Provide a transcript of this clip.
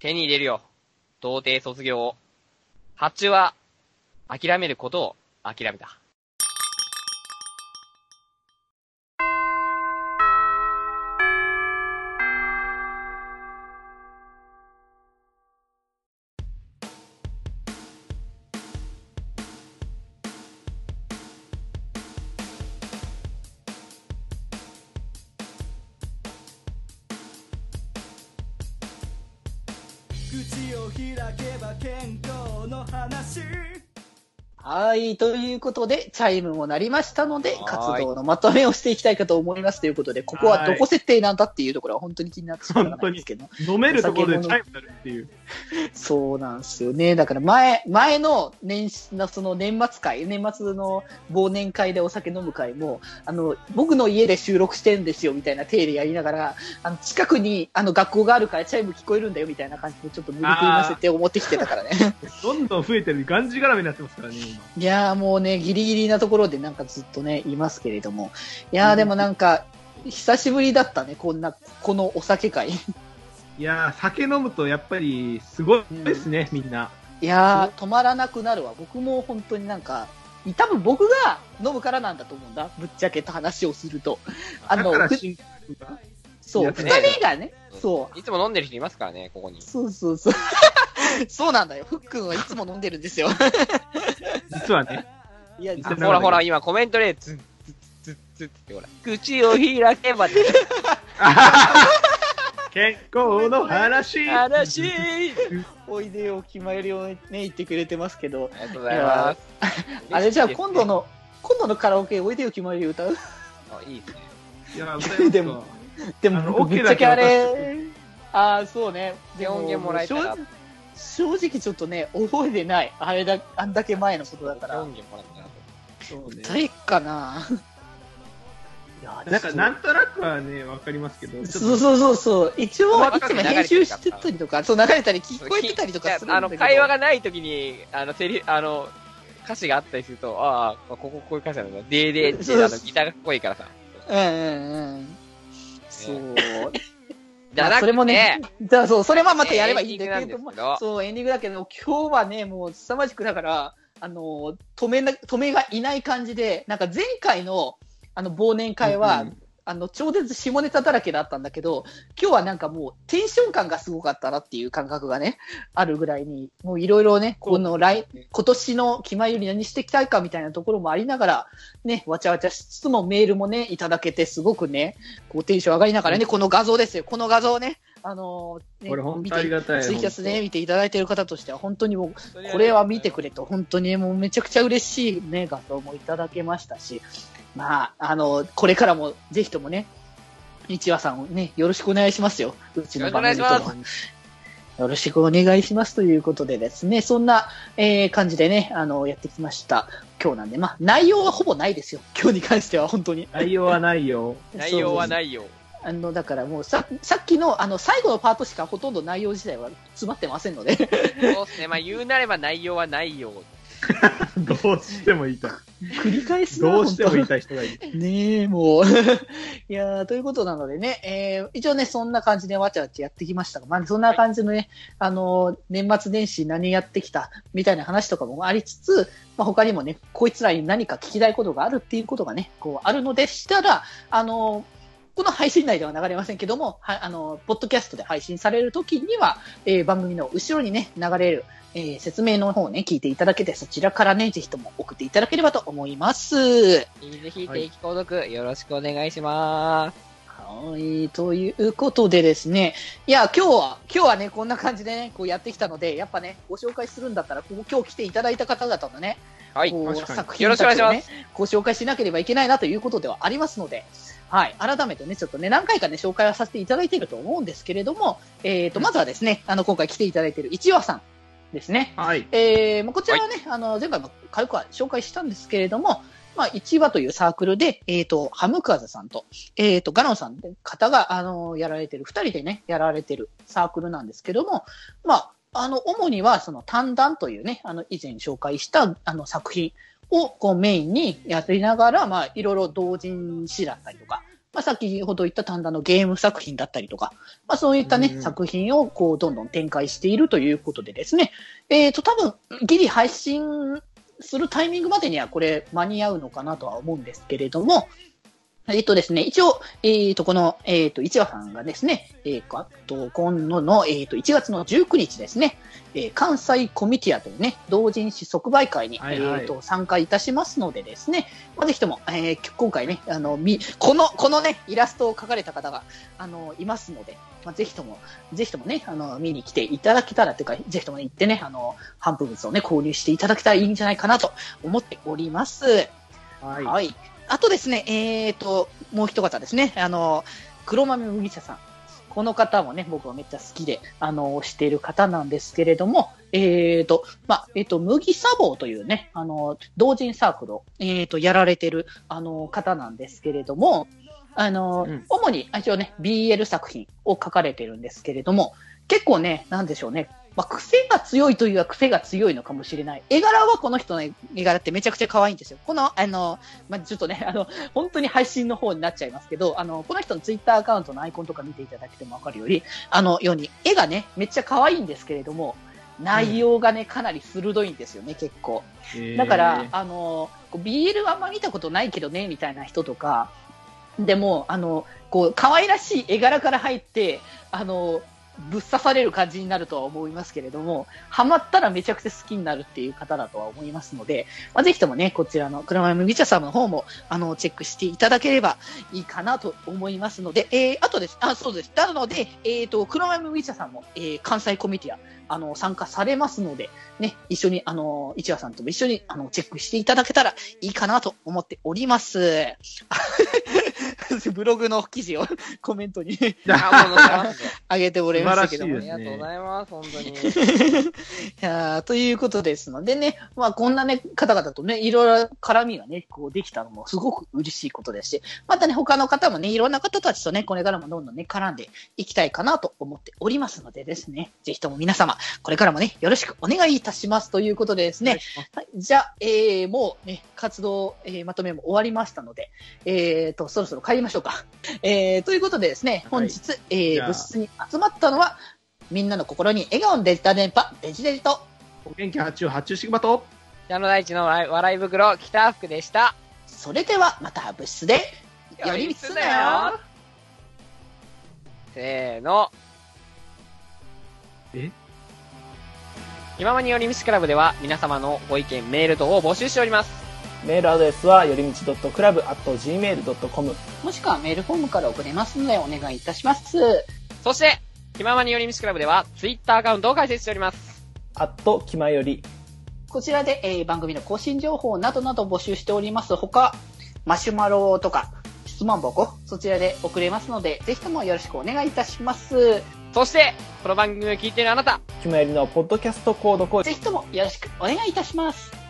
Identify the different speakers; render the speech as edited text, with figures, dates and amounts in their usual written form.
Speaker 1: 手に入れるよ。童貞卒業を。発注は、諦めることを諦めた。
Speaker 2: 口を開けば健康の話。
Speaker 3: はい、ということで、チャイムも鳴りましたので、
Speaker 1: はい
Speaker 3: 活動のまとめをしていきたいかと思いますということで、ここはどこ設定なんだっていうところは本当に気になってしまうんですけど。
Speaker 4: 飲めるところでチャイムになるっていう。
Speaker 3: そうなんですよね。だから前のその年末の忘年会でお酒飲む会も、僕の家で収録してんですよみたいな体でやりながら、近くに学校があるからチャイム聞こえるんだよみたいな感じでちょっと無理くりませて思ってきてたからね。
Speaker 4: どんどん増えてる、がんじがらめになってますからね、今。
Speaker 3: いやーもうね、ギリギリなところでなんかずっとね、いますけれども。いやーでもなんか、久しぶりだったね、このお酒会。
Speaker 4: いやー、酒飲むとやっぱりすごいですね、みんな。
Speaker 3: いやー、止まらなくなるわ。僕も本当になんか、多分僕が飲むからなんだと思うんだ。ぶっちゃけた話をすると。
Speaker 4: だから新婦が
Speaker 3: そう、
Speaker 4: やつね
Speaker 3: 二人がね、そう。
Speaker 1: いつも飲んでる人いますからね、ここに。
Speaker 3: そう。そうなんだよ。ふっくんはいつも飲んでるんですよ。
Speaker 4: 実はね。
Speaker 3: いや、
Speaker 4: 実は
Speaker 1: ほら、今コメントで、ツッってほら。口を開けばって。
Speaker 4: 健康の話。
Speaker 3: おいでよ、決まりをね、言ってくれてますけど。
Speaker 1: ありがとうございます。
Speaker 3: あれじゃあ今度のカラオケ、おいでよ、決まりを歌う
Speaker 1: あ、いいですね。
Speaker 4: いや、歌います
Speaker 3: でも僕ぶっちゃけあれ、そうね。でも
Speaker 1: 音源もらえたら。
Speaker 3: 正直ちょっとね、覚えてない。あんだけ前のことだから。
Speaker 1: 音源もらったらと。
Speaker 4: そうね。
Speaker 3: 誰かな。
Speaker 4: なんか、なんとなくはね、わかりますけど。
Speaker 3: そう。一応、いつも編集してたりとか、流れたり聞こえてたりとかするんだけど。
Speaker 1: 会話がない時に、歌詞があったりすると、こういう歌詞なんだ。でーって、ギターがかっこいいからさ。
Speaker 3: そう。
Speaker 1: じゃなくて、
Speaker 3: それもね、それはまたやればいいんだけど
Speaker 1: エンディングなんですけど
Speaker 3: そう、エンディングだけど、今日はね、もう凄まじくだから、止めがいない感じで、なんか前回の、忘年会は、超絶下ネタだらけだったんだけど、今日はなんかもうテンション感がすごかったなっていう感覚がね、あるぐらいに、もういろいろね、今年の気前より何していきたいかみたいなところもありながら、ね、わちゃわちゃしつつもメールもね、いただけてすごくね、こうテンション上がりながらね、この画像ですよ、この画像ね、
Speaker 4: これ本当ありがたい。
Speaker 3: ツイキャスね、見ていただいている方としては、本当にもう、これは見てくれと、本当にもうめちゃくちゃ嬉しいね、画像もいただけましたし、まあ、これからもぜひともね、一話さんをね、よろしくお願いしますよ。うちの番組とも。よろしくお願いしますということでですね、そんな、感じでね、やってきました。今日なんで、まあ、内容はほぼないですよ。今日に関しては本当に。
Speaker 4: 内容はないよ。
Speaker 1: 内容はないよ。
Speaker 3: だからもうさっきの、最後のパートしかほとんど内容自体は詰まってませんので。
Speaker 1: そうですね。まあ、言うなれば内容はないよ。
Speaker 4: どうしても言いたい。
Speaker 3: 繰り返すな。
Speaker 4: どうしても言いたい人がいる。
Speaker 3: ねえ、もう。いやー、ということなのでね、一応ね、そんな感じでわちゃわちゃやってきましたが、まあ、そんな感じのね、年末年始何やってきたみたいな話とかもありつつ、まあ、他にもね、こいつらに何か聞きたいことがあるっていうことがね、こうあるのでしたら、この配信内では流れませんけども、ポッドキャストで配信されるときには、番組の後ろにね、流れる、説明の方をね、聞いていただけて、そちらからね、ぜひとも送っていただければと思います。
Speaker 1: ぜひ定期購読よろしくお願いします。
Speaker 3: はい、ということでですね、いや、今日はね、こんな感じでね、こうやってきたので、やっぱね、ご紹介するんだったら、今日来ていただいた方々のね、
Speaker 1: はい、
Speaker 3: 作品たちをね、ご紹介しなければいけないなということではありますので、はい、改めてね、ちょっとね、何回かね、紹介はさせていただいていると思うんですけれども、まずはですね、今回来ていただいている一話さんですね。
Speaker 4: はい。
Speaker 3: こちらはね、前回も軽くは紹介したんですけれども、まあ、一話というサークルで、ハムカズさんと、ガロンさんって方が、やられてる、二人でね、やられてるサークルなんですけども、まあ、主には、その、短談というね、以前紹介した、作品を、こう、メインにやりながら、まあ、いろいろ同人誌だったりとか、 まあ、先ほど言った単なのゲーム作品だったりとか、まあ、そういったね、作品をこう、どんどん展開しているということでですね、多分、ギリ配信するタイミングまでにはこれ間に合うのかなとは思うんですけれども、ですね、一応、この、市場さんがですね、今度の、1月の19日ですね、関西コミティアというね、同人誌即売会に、
Speaker 4: はいはい
Speaker 3: 参加いたしますのでですね、まあ、ぜひとも、今回ね、このね、イラストを描かれた方が、いますので、まあ、ぜひともね、見に来ていただけたらというか、ぜひともね、行ってね、販布物をね、購入していただけたらいいんじゃないかなと思っております。
Speaker 4: はい。
Speaker 3: はい。あとですね、もう一方ですね、黒豆麦茶さん。この方もね、僕はめっちゃ好きで、している方なんですけれども、麦茶房というね、同人サークルを、やられてる、方なんですけれども、主に、一応ね、BL 作品を書かれてるんですけれども、結構ね、なんでしょうね、まあ、癖が強いというか癖が強いのかもしれない。絵柄はこの人の絵柄ってめちゃくちゃ可愛いんですよ。この、まあ、ちょっとね、本当に配信の方になっちゃいますけど、この人のツイッターアカウントのアイコンとか見ていただけてもわかるより、ように、絵がね、めっちゃ可愛いんですけれども、内容がね、かなり鋭いんですよね、結構。だから、BL はあんま見たことないけどね、みたいな人とか、でも、こう、可愛らしい絵柄から入って、ぶっ刺される感じになるとは思いますけれども、ハマったらめちゃくちゃ好きになるっていう方だとは思いますので、まあ、ぜひともね、こちらの黒豆麦茶さんの方も、チェックしていただければいいかなと思いますので、あとです。そうです。なので、黒豆麦茶さんも、関西コミティア、参加されますので、ね、一緒に、市川さんとも一緒に、チェックしていただけたらいいかなと思っております。ブログの記事をコメントにあげておりましたけども、
Speaker 1: ありがとうございます、本当に。
Speaker 3: いやということですのでね、まあこんなね、方々とね、いろいろ絡みがね、こうできたのもすごく嬉しいことですし、またね、他の方もね、いろんな方たちとね、これからもどんどんね、絡んでいきたいかなと思っておりますのでですね、ぜひとも皆様、これからもね、よろしくお願いいたしますということでですね、はい、じゃあ、もうね、活動、まとめも終わりましたので、そろそろ帰りましょうか。ということでですね、本日、部室に集まったのは、みんなの心に笑顔のデジタル電波、デジデジと、
Speaker 4: お元気発注発注シグマと、
Speaker 1: 北の大地の笑い袋、北福でした。
Speaker 3: それではまた部室で、寄り道すなよ。
Speaker 1: せーの。気ままに寄り道クラブでは皆様のご意見、メール等を募集しております。
Speaker 5: メールアドレスはよりみち.club@gmail.com、
Speaker 3: もしくはメールフォームから送れますのでお願いいたします。
Speaker 1: そして、気ままに寄り道クラブではツイッターアカウントを開設しております。
Speaker 5: きまより。
Speaker 3: こちらで、番組の更新情報などなど募集しておりますほか、マシュマロとか質問箱、そちらで送れますので、ぜひともよろしくお願いいたします。
Speaker 1: そして、この番組を聞いているあなた、
Speaker 5: きまよりのポッドキャスト購読を
Speaker 3: ぜひともよろしくお願いいたします。